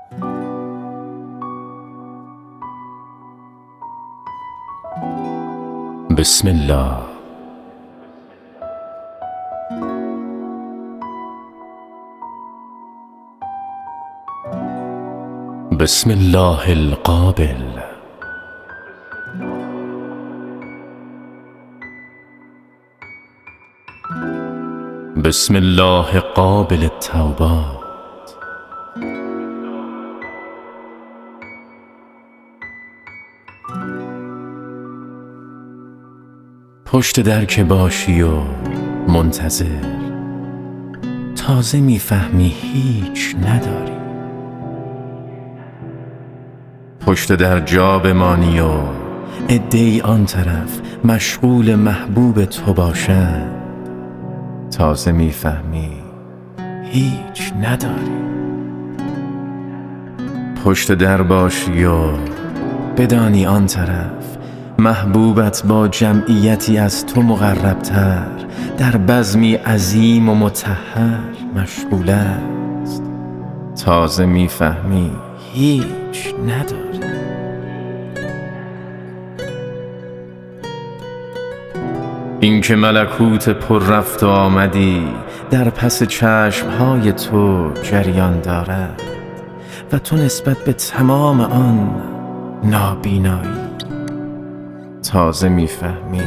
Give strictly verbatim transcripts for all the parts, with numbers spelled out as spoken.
بسم الله. بسم الله القابل. بسم الله قابل التوبات. پشت در که باشی و منتظر، تازه میفهمی هیچ نداری. پشت در جا بمانی و عده‌ای آن طرف مشغول محبوب تو باشند، تازه میفهمی هیچ نداری. پشت در باشی و بدانی آن طرف محبوبت با جمعیتی از تو مقربتر در بزمی عظیم و مطهر مشغول است، تازه میفهمی هیچ نداری. این که ملکوت پر رفت و آمدی در پس چشمهای تو جریان دارد و تو نسبت به تمام آن نابینایی، تازه میفهمی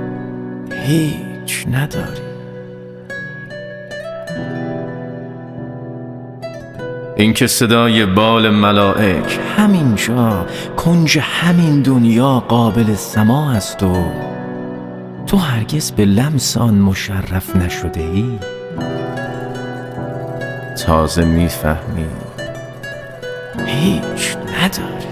هیچ نداری. این که صدای بال ملائک همینجا کنج همین دنیا قابل سماع است و تو هرگز به لمس آن مشرف نشده ای، تازه میفهمی هیچ نداری.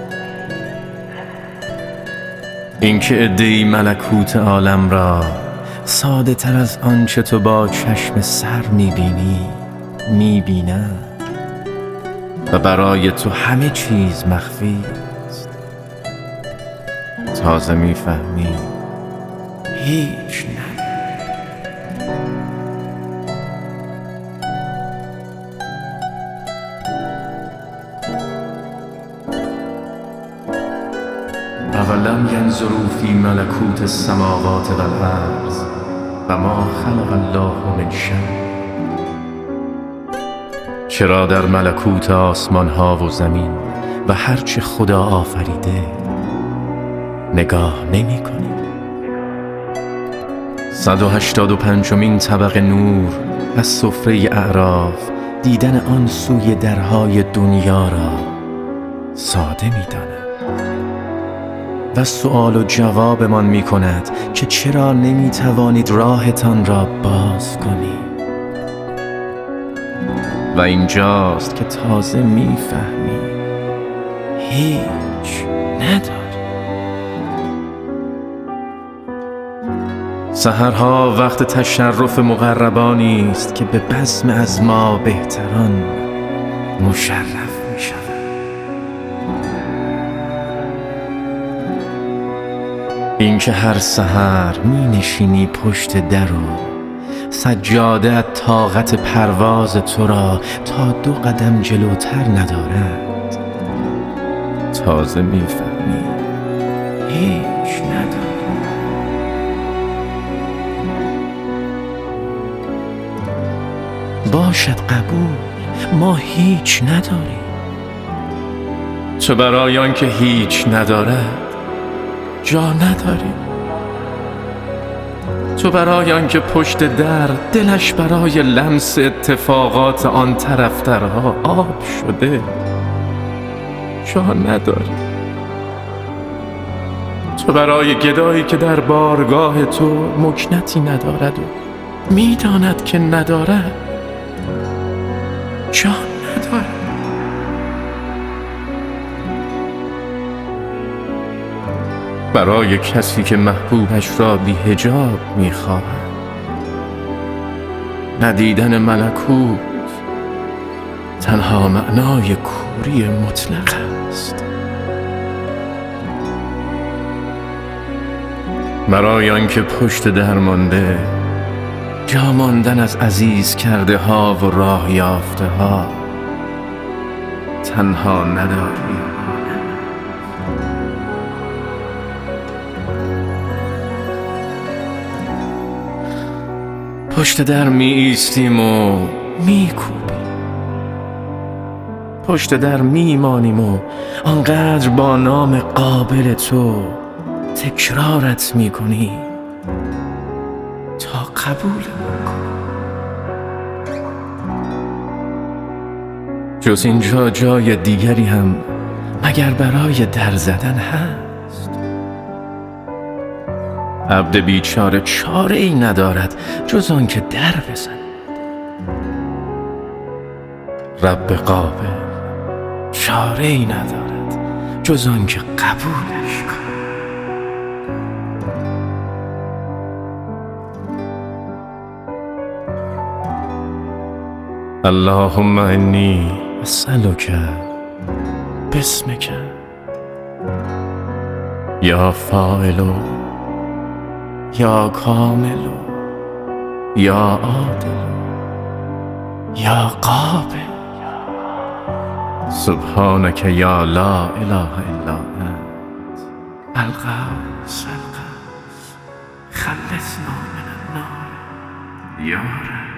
این که عده‌ای ملکوت عالم را ساده تر از آنچه تو با چشم سر میبینی میبینند و برای تو همه چیز مخفی است، تازه میفهمی هیچ نداری. اولم ینظروا فی ملکوت السماوات والارض و ما خلق الله من شیء. چرا در ملکوت آسمان ها و زمین و هرچه خدا آفریده نگاه نمی کنی؟ صد و هشتاد و پنجمین طبق نور از سفره اعراف دیدن آن سوی درهای دنیا را ساده می داند و سؤال و جوابمان می کند که چرا نمی توانید راهتان را باز کنید. و اینجاست که تازه می فهمی هیچ نداری. سحرها وقت تشرف مقربانی است که به بزم از ما بهتران مشرف می شود. این که هر سحر می نشینی پشت در و سجاده طاقت پرواز تو را تا دو قدم جلوتر ندارد، تازه می فهمی هیچ نداری. باشد قبول، ما هیچ نداریم. تو برای آن که هیچ ندارد جا نداری. تو برای آن که پشت در دلش برای لمس اتفاقات آن طرفترها آب شده جا نداری. تو برای گدایی که در بارگاه تو مکنتی ندارد و میداند که ندارد جا نداری. برای کسی که محبوبش را بی حجاب می‌خواهد ندیدن ملکوت تنها معنای کوری مطلق است. برای آنکه پشت در مانده جا ماندن از عزیز کرده ها و راه یافته ها تنها نداری. پشت در می ایستیم و می کوبیم، پشت در می مانیم و آنقدر با نام قابل تو تکرارت می کنیم تا قبول کنی. جز اینجا جای دیگری هم مگر برای در زدن هست؟ عبد بیچاره چاره ای ندارد جز آن که در بزند. رب قابل چاره ای ندارد جز آن که قبولش کند. اللهم انی اسألک باسمک یا فاعل یا کامل یا عادل یا قابل سبحانک یا لا اله الا انت الغوث الغوث خلصنا من النار یا رب.